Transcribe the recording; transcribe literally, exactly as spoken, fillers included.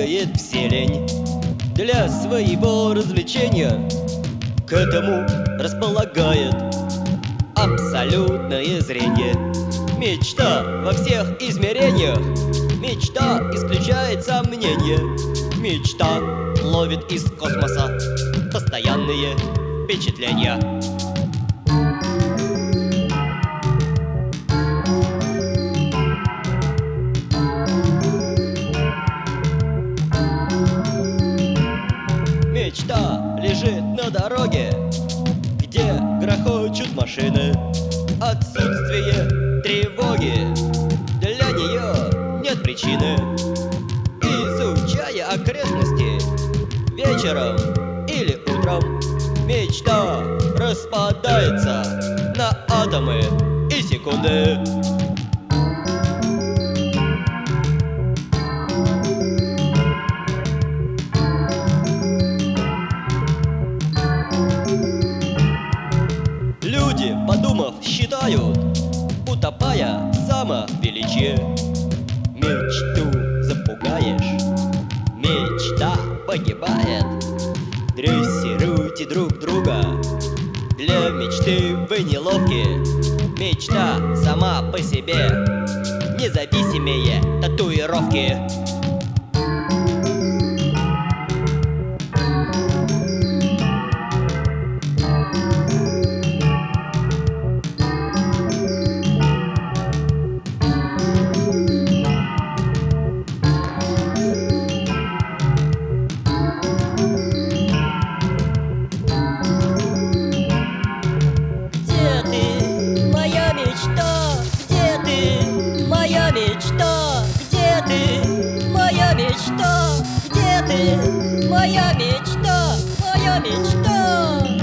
прыгает в зелень для своего развлечения. К этому располагает абсолютное зрение. Мечта во всех измерениях. Мечта исключает сомнения. Мечта ловит из космоса постоянные впечатления. Мечта лежит на дороге, где грохочут машины. Отсутствие тревоги, для нее нет причины. Изучая окрестности вечером или утром, мечта распадается на атомы и секунды. Люди, подумав, считают, утопая в самовеличии. Мечту запугаешь, мечта погибает. Дрессируйте друг друга, для мечты вы неловки. Мечта сама по себе независимее татуировки. Мечта, где ты, моя мечта, где ты, моя мечта, моя мечта.